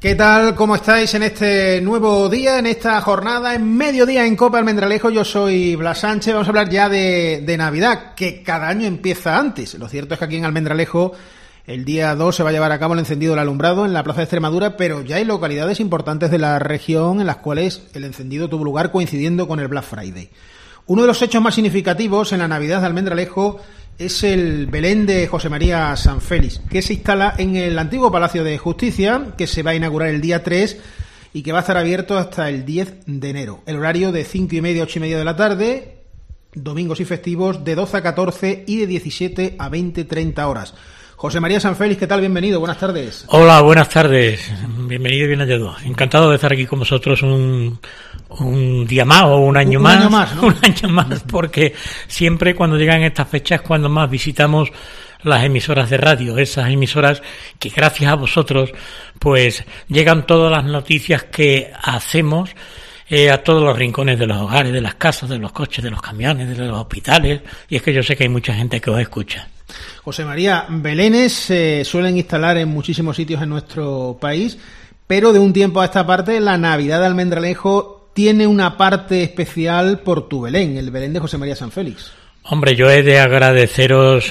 ¿Qué tal? ¿Cómo estáis en este nuevo día, en esta jornada, en mediodía en Cope Almendralejo? Yo soy Blas Sánchez. Vamos a hablar ya de Navidad, que cada año empieza antes. Lo cierto es que aquí en Almendralejo el día 2 se va a llevar a cabo el encendido del alumbrado en la Plaza de Extremadura, pero ya hay localidades importantes de la región en las cuales el encendido tuvo lugar coincidiendo con el Black Friday. Uno de los hechos más significativos en la Navidad de Almendralejo es el Belén de José María Sanfélix, que se instala en el antiguo Palacio de Justicia, que se va a inaugurar el día 3 y que va a estar abierto hasta el 10 de enero. El horario de 5:30 a 8:30 de la tarde, domingos y festivos de 12 a 14 y de 17 a 20:30 horas. José María Sanfélix, ¿qué tal? Bienvenido, buenas tardes. Hola, buenas tardes. Bienvenido y bien hallado. Encantado de estar aquí con vosotros un día más o un año más. Un año más, ¿no? Un año más, porque siempre cuando llegan estas fechas es cuando más visitamos las emisoras de radio, esas emisoras que gracias a vosotros pues llegan todas las noticias que hacemos a todos los rincones de los hogares, de las casas, de los coches, de los camiones, de los hospitales, y es que yo sé que hay mucha gente que os escucha. José María, belenes se suelen instalar en muchísimos sitios en nuestro país, pero de un tiempo a esta parte la Navidad de Almendralejo tiene una parte especial por tu Belén, el Belén de José María Sanfélix. Hombre, yo he de agradeceros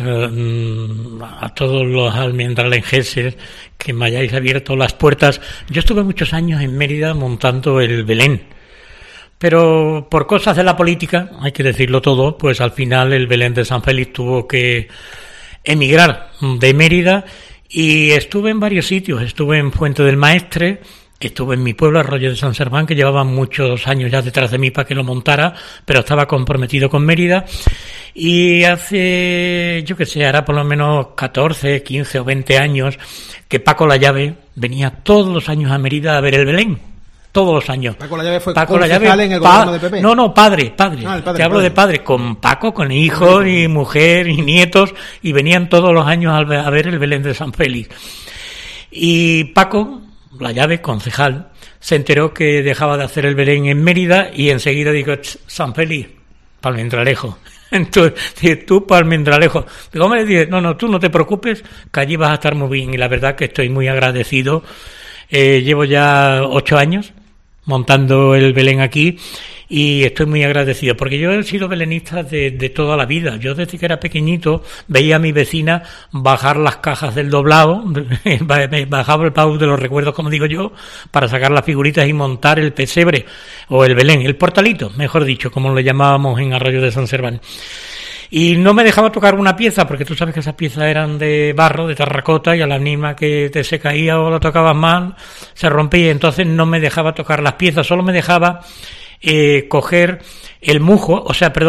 a todos los almendralejenses que me hayáis abierto las puertas. Yo estuve muchos años en Mérida montando el Belén, pero por cosas de la política, hay que decirlo todo, pues al final el Belén de Sanfélix tuvo que emigrar de Mérida y estuve en varios sitios. Estuve en Fuente del Maestre, estuve en mi pueblo, Arroyo de San Serván, que llevaba muchos años ya detrás de mí para que lo montara, pero estaba comprometido con Mérida. Y hace, yo que sé, hará por lo menos 14, 15 o 20 años que Paco La Llave venía todos los años a Mérida a ver el Belén. Todos los años. Paco La Llave fue concejal en el gobierno de PP. No, padre. Te hablo de padre, con Paco, con hijos y mujer y nietos, y venían todos los años a ver el Belén de San Félix. Y Paco La Llave, concejal, se enteró que dejaba de hacer el Belén en Mérida y enseguida dijo: San Félix, para Almendralejo. Entonces, tú para Almendralejo. Digo, me dice, no, tú no te preocupes, que allí vas a estar muy bien. Y la verdad que estoy muy agradecido. Llevo ya 8 años montando el Belén aquí y estoy muy agradecido porque yo he sido belenista de toda la vida. Yo desde que era pequeñito veía a mi vecina bajar las cajas del doblado, bajaba el baúl de los recuerdos, como digo yo, para sacar las figuritas y montar el pesebre o el Belén, el portalito, mejor dicho, como le llamábamos en Arroyo de San Serván. Y no me dejaba tocar una pieza, porque tú sabes que esas piezas eran de barro, de terracota, y a la misma que te se caía o la tocabas mal, se rompía, y entonces no me dejaba tocar las piezas, solo me dejaba coger el mujo,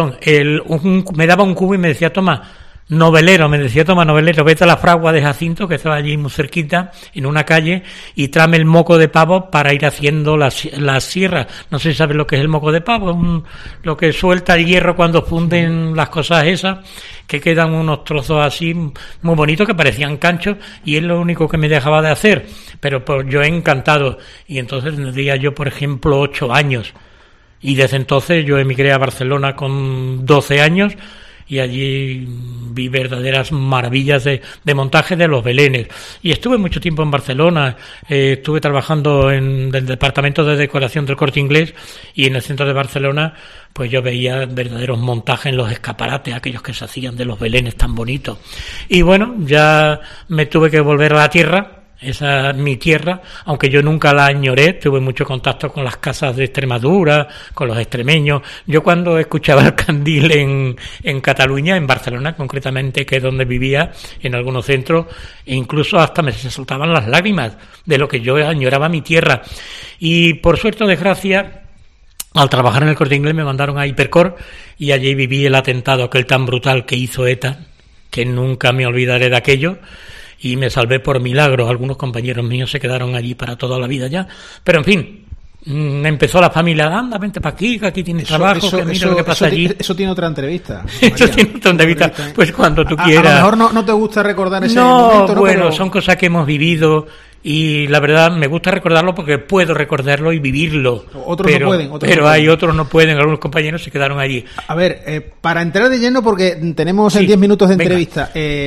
me daba un cubo y me decía, toma, novelero, vete a la fragua de Jacinto, que estaba allí muy cerquita, en una calle, y tráeme el moco de pavo para ir haciendo las sierras. No sé si sabes lo que es el moco de pavo, lo que suelta el hierro cuando funden las cosas esas, que quedan unos trozos así muy bonitos que parecían canchos, y es lo único que me dejaba de hacer, pero pues yo he encantado. Y entonces tendría yo, por ejemplo, 8 años, y desde entonces yo emigré a Barcelona con 12 años, y allí vi verdaderas maravillas de montaje de los belenes. Y estuve mucho tiempo en Barcelona, estuve trabajando en el departamento de decoración del Corte Inglés, y en el centro de Barcelona pues yo veía verdaderos montajes en los escaparates, aquellos que se hacían de los belenes tan bonitos. Y bueno, ya me tuve que volver a la tierra. Esa es mi tierra, aunque yo nunca la añoré, tuve mucho contacto con las casas de Extremadura, con los extremeños. Yo cuando escuchaba el candil en Cataluña, en Barcelona concretamente, que es donde vivía, en algunos centros, e incluso hasta me se soltaban las lágrimas de lo que yo añoraba mi tierra. Y por suerte o desgracia, al trabajar en el Corte Inglés me mandaron a Hipercor, y allí viví el atentado aquel tan brutal que hizo ETA, que nunca me olvidaré de aquello. Y me salvé por milagro. Algunos compañeros míos se quedaron allí para toda la vida ya. Pero en fin, empezó la familia, anda, vente para aquí, que aquí tienes trabajo, que mira lo que pasa allí. Eso tiene otra entrevista. Eso tiene otra entrevista, pues cuando tú quieras. A lo mejor no te gusta recordar ese momento. No, bueno, pero son cosas que hemos vivido y la verdad me gusta recordarlo porque puedo recordarlo y vivirlo. Otros no pueden. Otros no pueden, algunos compañeros se quedaron allí. A ver, para entrar de lleno, porque tenemos en 10 minutos de entrevista,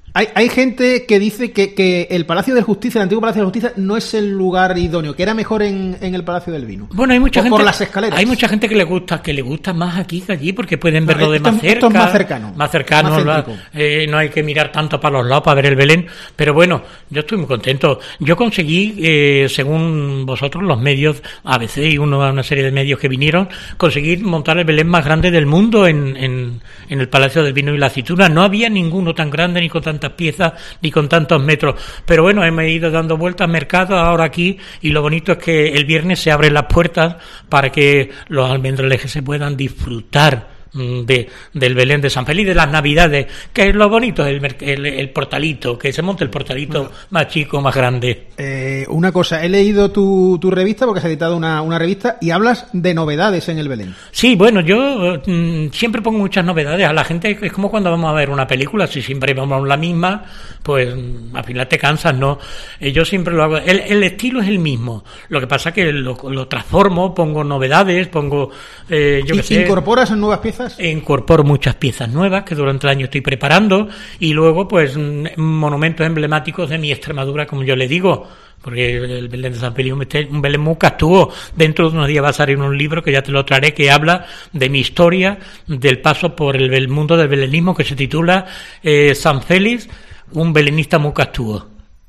Hay gente que dice que el Palacio de Justicia, el antiguo Palacio de Justicia, no es el lugar idóneo, que era mejor en el Palacio del Vino. Bueno, hay mucha gente por las escaleras. Hay mucha gente que le gusta más aquí que allí, porque pueden verlo más cerca. Esto es más cercano. Más cercano, no hay que mirar tanto para los lados para ver el Belén. Pero bueno, yo estoy muy contento. Yo conseguí, según vosotros, los medios, ABC y una serie de medios que vinieron, conseguí montar el Belén más grande del mundo en el Palacio del Vino y la Aceituna. No había ninguno tan grande, ni con tantas piezas, ni con tantos metros. Pero bueno, hemos ido dando vueltas al mercado ahora aquí, y lo bonito es que el viernes se abren las puertas para que los almendralejes se puedan disfrutar del Belén de San Félix, de las Navidades, que es lo bonito, el portalito, que se monte el portalito más chico, más grande. Una cosa, he leído tu revista, porque has editado una revista, y hablas de novedades en el Belén. Sí, bueno, yo siempre pongo muchas novedades a la gente. Es como cuando vamos a ver una película, si siempre vamos a la misma, pues al final te cansas, ¿no? Yo siempre lo hago, el estilo es el mismo, lo que pasa que lo transformo, pongo novedades, pongo ¿Incorporas nuevas piezas? Incorporo muchas piezas nuevas que durante el año estoy preparando, y luego pues monumentos emblemáticos de mi Extremadura, como yo le digo, porque el Belén de San Félix es un Belén muy castuvo. Dentro de unos días va a salir un libro que ya te lo traeré, que habla de mi historia del paso por el mundo del belenismo, que se titula San Félix, un belenista muy castuvo.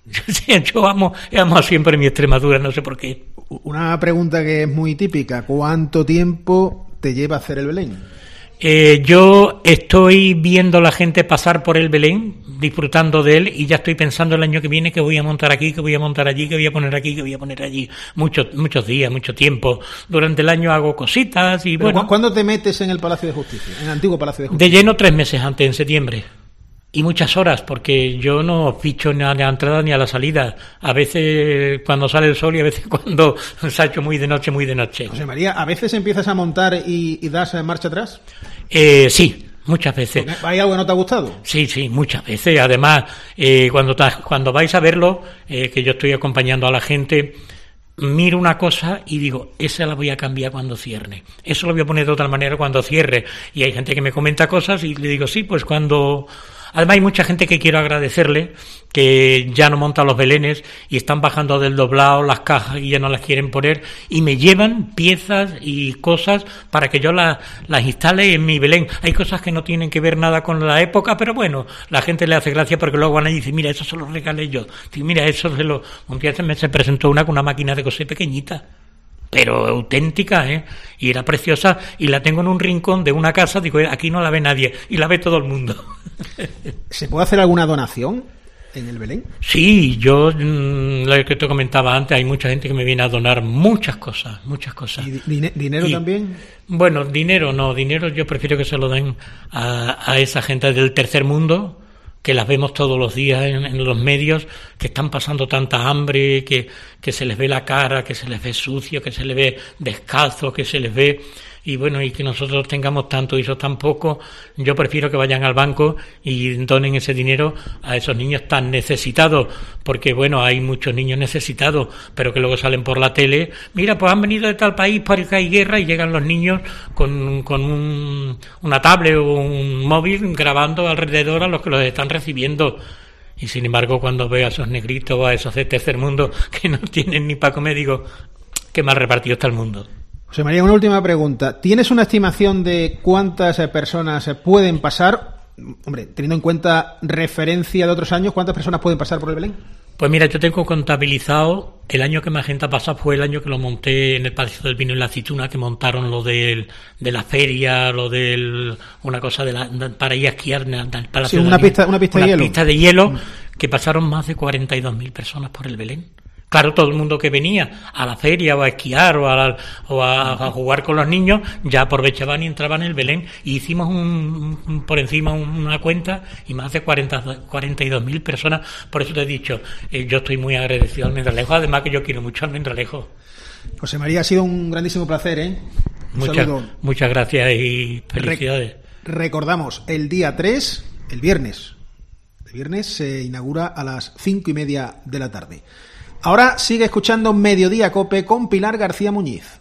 Yo amo siempre mi Extremadura, no sé por qué. Una pregunta que es muy típica: ¿cuánto tiempo te lleva hacer el Belén? Yo estoy viendo a la gente pasar por el Belén, disfrutando de él, y ya estoy pensando el año que viene que voy a montar aquí, que voy a montar allí, que voy a poner aquí, que voy a poner allí. Muchos días, mucho tiempo. Durante el año hago cositas y bueno. ¿Cuándo te metes en el Palacio de Justicia, en el antiguo Palacio de Justicia? De lleno 3 meses antes, en septiembre. Y muchas horas, porque yo no ficho ni a la entrada ni a la salida. A veces cuando sale el sol y a veces cuando se ha hecho muy de noche. José María, ¿a veces empiezas a montar y das marcha atrás? Sí, muchas veces. ¿Hay algo que no te ha gustado? Sí, muchas veces. Además, cuando vais a verlo, que yo estoy acompañando a la gente, miro una cosa y digo, esa la voy a cambiar cuando cierre. Eso lo voy a poner de otra manera cuando cierre. Y hay gente que me comenta cosas y le digo, sí, pues cuando... Además hay mucha gente que quiero agradecerle, que ya no monta los belenes y están bajando del doblado las cajas y ya no las quieren poner, y me llevan piezas y cosas para que yo las instale en mi Belén. Hay cosas que no tienen que ver nada con la época, pero bueno, la gente le hace gracia porque luego van y dicen, mira, eso se lo regalé yo. Mira, eso se lo... Un día se presentó una con una máquina de coser pequeñita, pero auténtica, y era preciosa, y la tengo en un rincón de una casa, digo, aquí no la ve nadie, y la ve todo el mundo. ¿Se puede hacer alguna donación en el Belén? Sí, yo, lo que te comentaba antes, hay mucha gente que me viene a donar muchas cosas. ¿Y dinero también? Bueno, dinero yo prefiero que se lo den a esa gente del tercer mundo, que las vemos todos los días en los medios, que están pasando tanta hambre, que se les ve la cara, que se les ve sucio, que se les ve descalzo, que se les ve... Y bueno, y que nosotros tengamos tanto y eso tan poco, yo prefiero que vayan al banco y donen ese dinero a esos niños tan necesitados, porque bueno, hay muchos niños necesitados, pero que luego salen por la tele, mira, pues han venido de tal país porque hay guerra, y llegan los niños con una tablet o un móvil grabando alrededor a los que los están recibiendo. Y sin embargo, cuando veo a esos negritos o a esos de tercer mundo que no tienen ni para comer, digo, qué mal repartido está el mundo. José María, una última pregunta. ¿Tienes una estimación de cuántas personas pueden pasar? Hombre, teniendo en cuenta referencia de otros años, ¿cuántas personas pueden pasar por el Belén? Pues mira, yo tengo contabilizado, el año que más gente ha pasado fue el año que lo monté en el Palacio del Vino y la Aceituna, que montaron lo de la feria, una cosa para ir a esquiar en el Palacio del Vino. Una pista de hielo, que pasaron más de 42.000 personas por el Belén. Claro, todo el mundo que venía a la feria o a esquiar o a jugar con los niños ya aprovechaban y entraban en el Belén, y hicimos por encima una cuenta y más de 42.000 personas. Por eso te he dicho, yo estoy muy agradecido al Almendralejo, además que yo quiero mucho al Almendralejo. José María, ha sido un grandísimo placer, Muchas gracias y felicidades. Recordamos, el día 3, el viernes se inaugura a las 5:30 de la tarde. Ahora sigue escuchando Mediodía Cope con Pilar García Muñiz.